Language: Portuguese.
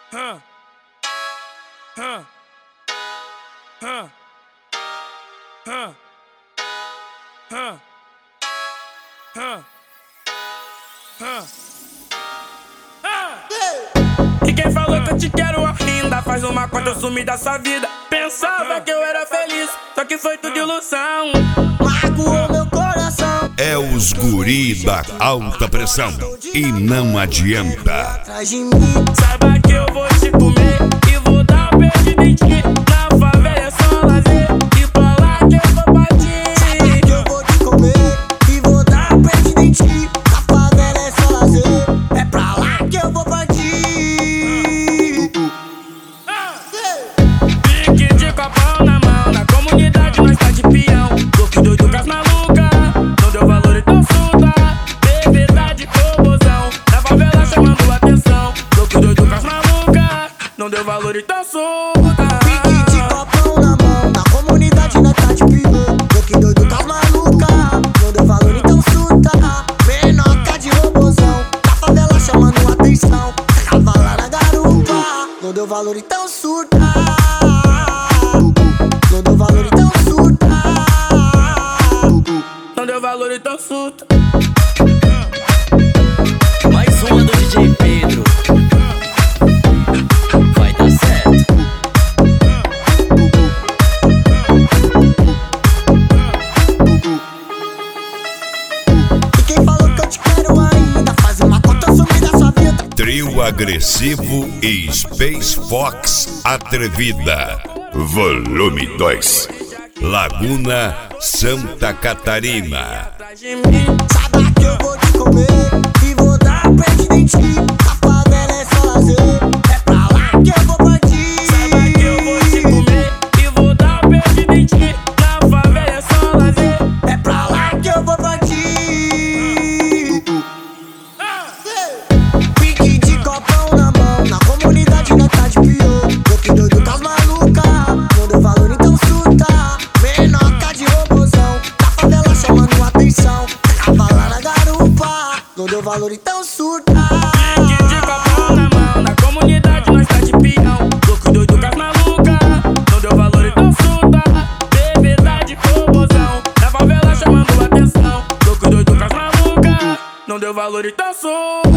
E quem falou que eu te quero ainda faz uma conta, eu sumi da sua vida. Pensava que eu era feliz, só que foi tudo ilusão. Magoou meu coração. É os guri da alta pressão e não adianta. Atrás de mim. Saiba que eu vou te comer e vou dar um beijo em ti. Na favela é só lazer e pra lá que eu vou partir. Saiba que eu vou te comer e vou dar um beijo em ti. Na favela é só lazer, é pra lá que eu vou partir. Pique de copão na mão, na comunidade nós tá de peão. Louco doido com as malucas, não deu valor então surta. Verdade, robozão, na favela chamando atenção. Louco doido com as malucas, não deu valor então surta. Pique de copão na mão, na comunidade nós tá de peão. Louco doido com as malucas, não deu valor então surta. Menoca de robozão, na favela chamando atenção. Cavala na garupa, não deu valor então surta. Não deu valor então surta. Não deu valor então surta. Mais uma do DJ Pedro. Vai dar certo. E quem falou que eu te quero ainda faz uma conta, eu sumi da sua vida. Trio agressivo e Space Fox atrevida. Volume 2. Laguna, Santa Catarina. Atrás de mim. Saiba que eu vou te comer e vou dar um beijo em ti. Na favela é só lazer, é pra lá que eu vou partir. Saiba que eu vou te comer e vou dar um beijo em ti. Na favela é só lazer. É pra lá que eu vou partir. Pique de copão na mão, na comunidade nós tá de pior. Louco doido com as malucas, não deu valor então surta. Menoca de robozão, na favela chamando atenção. Cavala na garupa, não deu valor então surta. Pique de copão na mão, na comunidade nós tá de peão. Louco doido com as malucas, não deu valor então surta. Verdade, robozão, na favela chamando atenção. Louco doido com as malucas, não deu valor então surta.